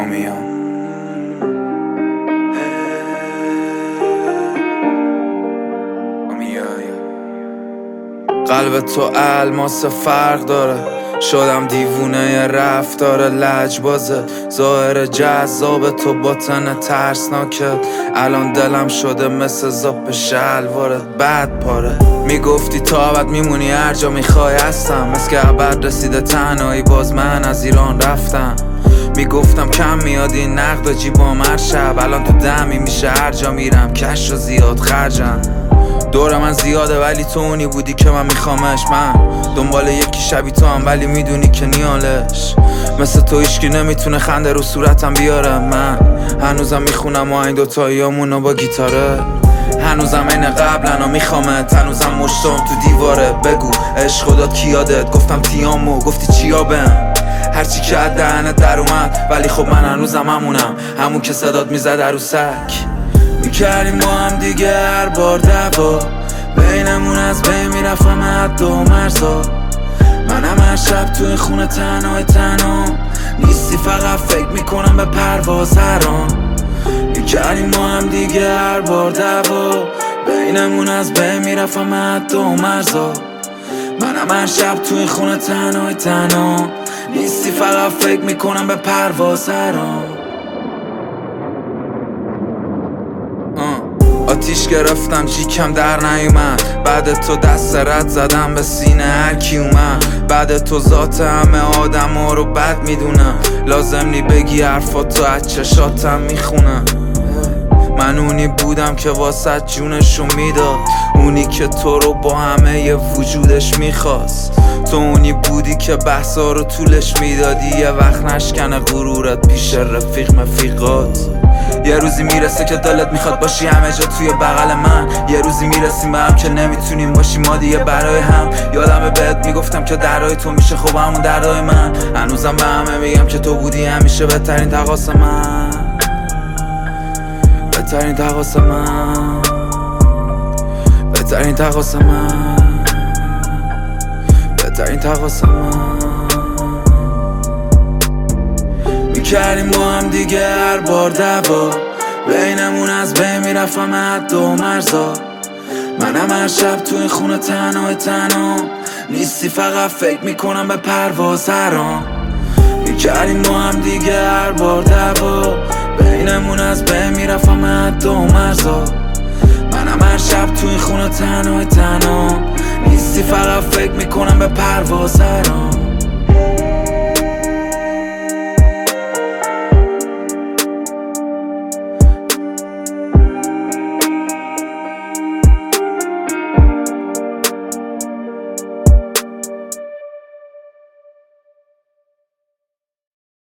آمیان. قلب تو الماس فرق داره، شدم دیوونه رفتار لجبازه، ظاهر جذاب تو باطن ترسناکت، الان دلم شده مثل زاپ شلوارت بد پاره. میگفتی تا ابد میمونی هر جا میخوای هستم، مثل که ابد رسیده تنهایی باز من از ایران رفتم. میگفتم کم میاد این نقد و جیبام هر شب، الان تو دمی میشه هر جا میرم کش و زیاد خرجم. دور من زیاده ولی تو اونی بودی که من میخوامش، من دنبال یکی شبی تو هم ولی میدونی که نیالش، مثل تو هیچکی نمیتونه خنده رو صورتم بیاره. من هنوزم میخونم آهنگ دوتاییامونو با گیتاره، هنوزم این قبلن و میخوامت، هنوزم مشتام تو دیواره. بگو عشق داد کی یادت؟ گفتم تیامو، گفتی چیا بهم؟ هرچی که از دهنت در اومد، ولی خب من هنوزم همونم، همون که صدات میزد عروسک. میکردیم با هم دیگه هر بار دعوا، بینمون از بین میرفتم حد و مرزا. منم هر شب تو این خونه تنها نیستی، فقط فکر میکنم به پرواز هران. میکردیم با هم دیگه هر بار دعوا، بینمون از بین میرفتم حد و مرزا. منم هر شب تو این خونه تنها نیستی، فقط فکر میکنم به پرواز هران. آتیش گرفتم جیکم در نیومد، بعد تو دست رد زدم به سینه هر کی اومد. بعد تو ذات همه آدم ها رو بد میدونم، لازم نی بگی حرفاتو از چشاتم میخونم. من اونی بودم که واسه جونشو میداد، اونی که تو رو با همه ی وجودش میخواست. تو اونی بودی که بحثا رو طولش میدادی، یه وقت نشکنه غرورت پیش رفیق مفیقات. یه روزی میرسه که دلت میخواد باشی همه جا توی بغل من، یه روزی میرسیم به هم که نمیتونیم باشیم ما دیگه برای هم. یادمه بهت میگفتم که درای تو میشه خوب همون دردای من، هنوزم به همه میگم که تو بودی همیشه بهترین تقاص من، بهترین تقاص من، بهترین تقاص من، بهترین تقاص من. میکردیم با هم دیگه هر بار دعوا، بینمون از بین میرفتم حد و مرزا. منم هر شب تو این خونه تنها نیستی، فقط فکر میکنم به پرواز هران. میکردیم با هم دیگه هر بار دعوا، بینمون از بین میرفتم حد و مرزا. منم هر شب تو این خونه تنها نیستی، فقط فکر میکنم به پرواز هران.